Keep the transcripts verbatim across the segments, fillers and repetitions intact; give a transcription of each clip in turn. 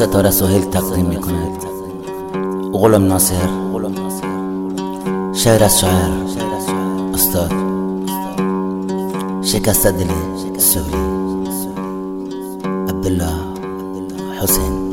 ستاره سهیل تقدیم میکند غلام ناصر، شعر از شاعر استاد شکست دل سهیلی عبدالله حسین.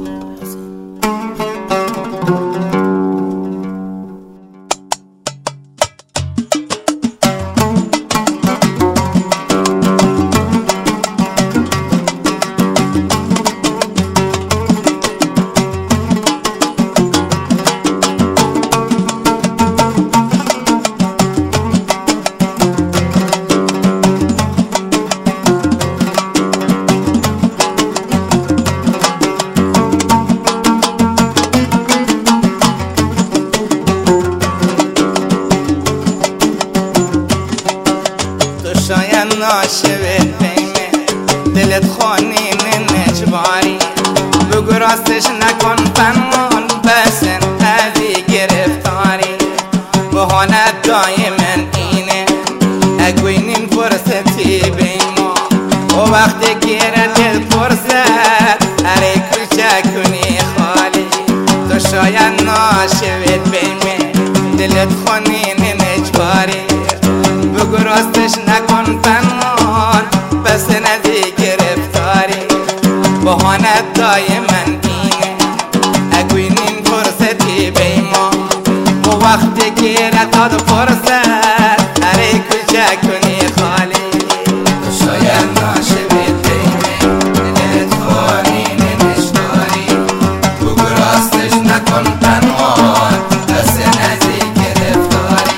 شاید ناشوید بیمه دلت خونین نجباری بگو راستش نکن پنهان بسن ازی گرفتاری بهانت دایما اینه اگوینین فرصتی بیما و وقتی گیره دل فرصت هره کلچه کنی خالی. تو شاید ناشوید بیمه دلت خونین نجباری بگو راستش نکن پنهان بس نزی گرفتاری بهانت دایما اینه اگوینین فرصتی بیما و وقتی گیره داد فرصت هره کجا کنی خالی. شاید ناشوید بیمه دلت خونین نجباری بگو راستش نکن پنهان بس نزی گرفتاری.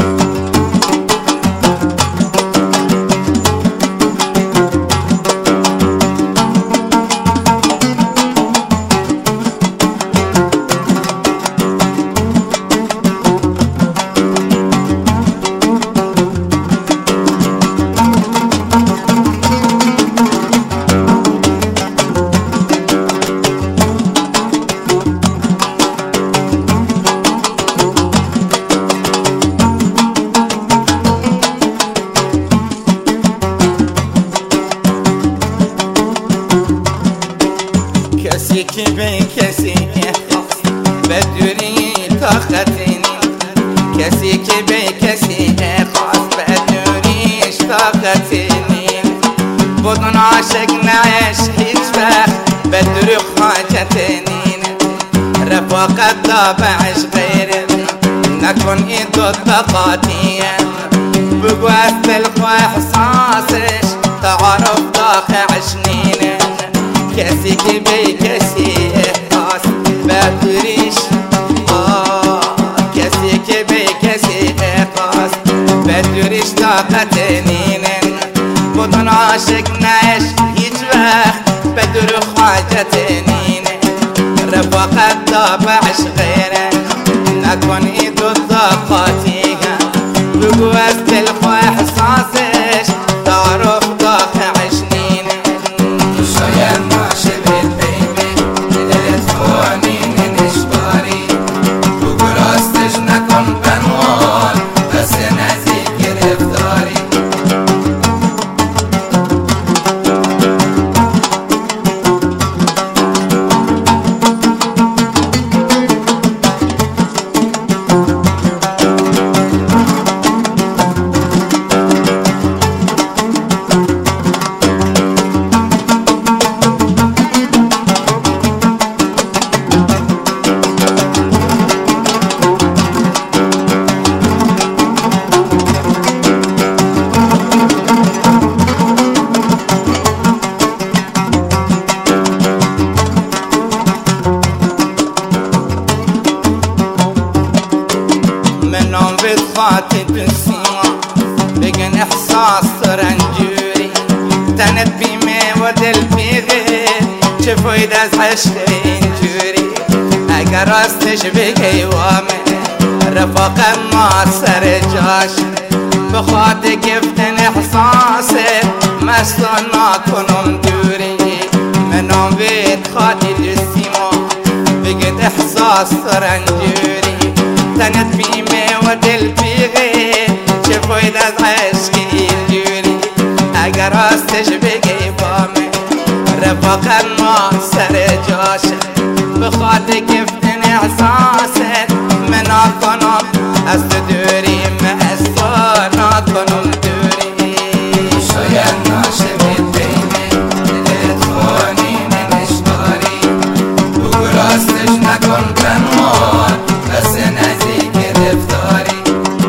کسی که به کسی احساس بدوری طاقتی نیم کسی که به کسی احساس بدوریش طاقتی نیم بدون عاشق نعیش هیچ وقت بدوری حاجتی نیم رفاقت طابعش غیره نکن این دو طاقاتیه بگو از دل و احساسش تعارف داخلش نینه کسی که به کسی احساس بدوریش آه کسی که به کسی احساس بدوریش طاقت نینن بدون عاشق نعیش هیچ وقت بدور حاجت نینه رفاقت طابعش غیره نکن این دو طاقاتیه بگو از دل و احساسش تعارف داخلش نینه. شاید ناشوید بیمه دلت خونین نجباری بگو راستش نکن پنهان بس نزی گرفتاری. منام بيت خاطب السما بقن احساس رنجوري تنت بيمي ودل بيغي شفويد از عشق انجوري اگر راستش بگی وامه رفاق ما سر جاش بخواد گفتن احساسه مستان نکنم دوری. منام بيت خاطب السما بقن احساس رنجوري تنت بيمي ودل بيغي شفويد از عشق انجوري اگر راستش بگی وامه رفاق ما سر جاشه بخاطر گفتن احساست من نکنم از تو دوری من از تو نکنم دوری شاید ناشوید بینه دلت خانی ننشتاری بگو راستش نکن پنهان بس نزدیک گرفتاری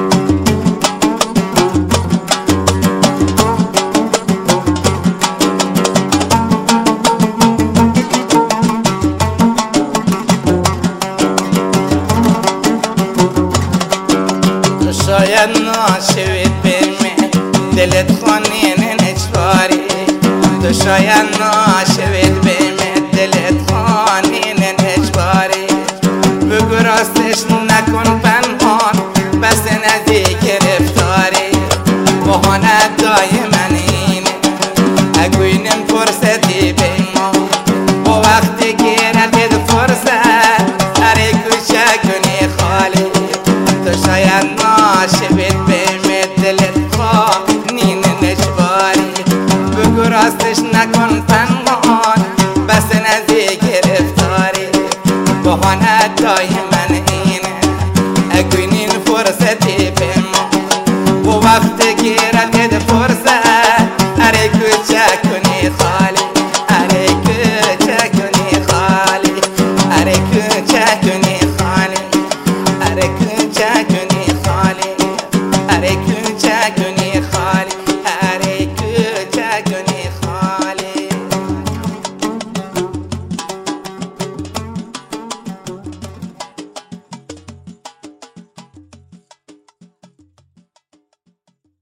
شاید ناشوید بینه دلت خانی ننشتاری تو شاید ناشوید بینه دلت خانی ننشتاری بگو راستش نکن پنهان بس نزدیک گرفتاری بهانه دایما اینه اگوینم فرصتی بیما و وقتی گیرد فرصت هر کوچه کنی خالی تو شاید ناشوید بیم دلت خانی ننشتاری بگو راستش نکن پنهان بس نزدیک گرفتاری بهانه